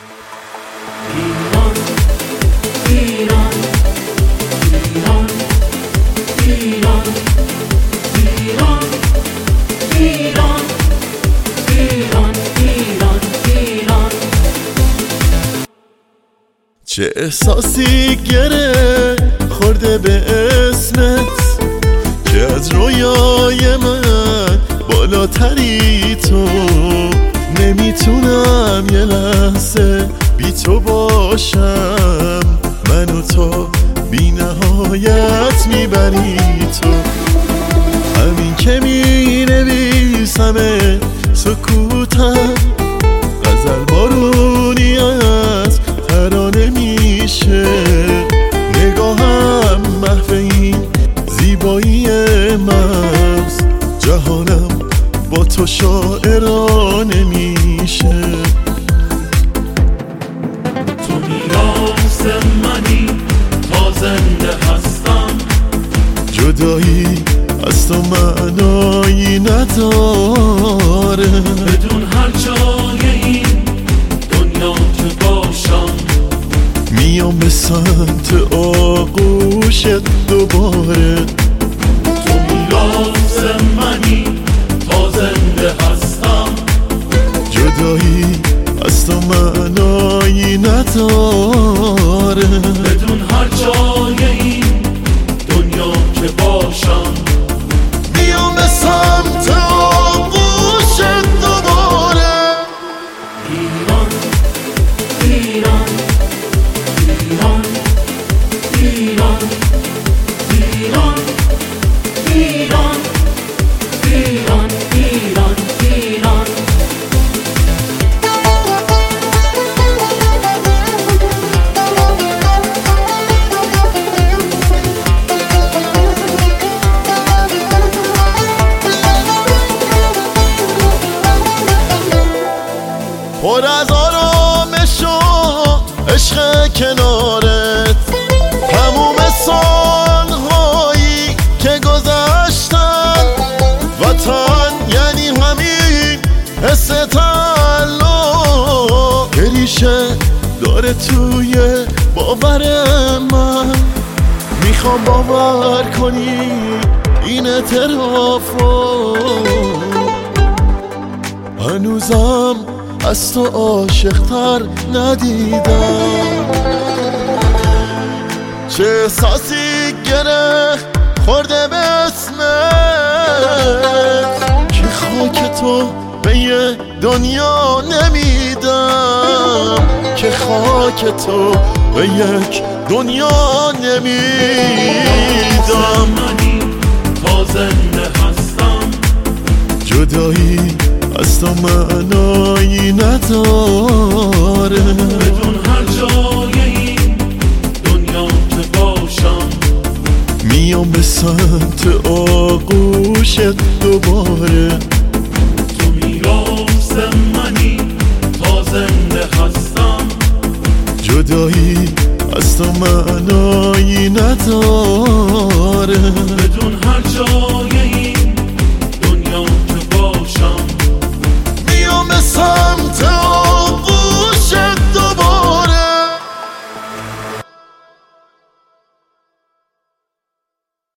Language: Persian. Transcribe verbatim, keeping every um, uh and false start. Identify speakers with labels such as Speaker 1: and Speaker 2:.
Speaker 1: ایران ایران ایران ایران ایران ایران ایران ایران ایران
Speaker 2: چه احساسی گره خورده به اسمت که از رویای من بالاتری تو. نمیتونم یه لحظه بی تو باشم، من و تو بی نهایت میبری تو. همین که می نویسمه سکوتم، غزل بارونی از ترانه میشه. نگاهم محو این زیبایی مغز، جهانم با تو شاعرانه میشه.
Speaker 1: تو میراث منی تا زنده هستم،
Speaker 2: جدایی از تو معنایی نداره.
Speaker 1: بدون هر جای این دنیا که باشم،
Speaker 2: میام به سمت آغوشت دوباره.
Speaker 1: تو میراث منی تا زنده هستم،
Speaker 2: جدایی از تو معنایی نداره.
Speaker 1: بدون هر جای این دنیا که باشم،
Speaker 2: میام به سمت آغوشت دوباره.
Speaker 1: ایران ایران ایران ایران ایران ایران ایران ایران ایران
Speaker 2: پر از آرامش و عشق کنارت، تموم سالهایی که گذشتن. وطن یعنی همین حس تعلق که ریشه داره توی باور من. میخوام باور کنی این اعترافو، هنوزم از تو عاشق‌تر ندیدم. چه احساسی گره خورده به اسمت که خاک تو به یه دنیا نمیدم، که خاک تو به یک دنیا نمیدم.
Speaker 1: منی تا زنده هستم،
Speaker 2: جدایی از تو معنایی نداره.
Speaker 1: بدون هر جای این دنیا که باشم،
Speaker 2: میام به سمت آغوشت دوباره.
Speaker 1: تو میراث منی تا زنده هستم،
Speaker 2: جدایی از تو معنایی نداره.
Speaker 1: بدون هر جای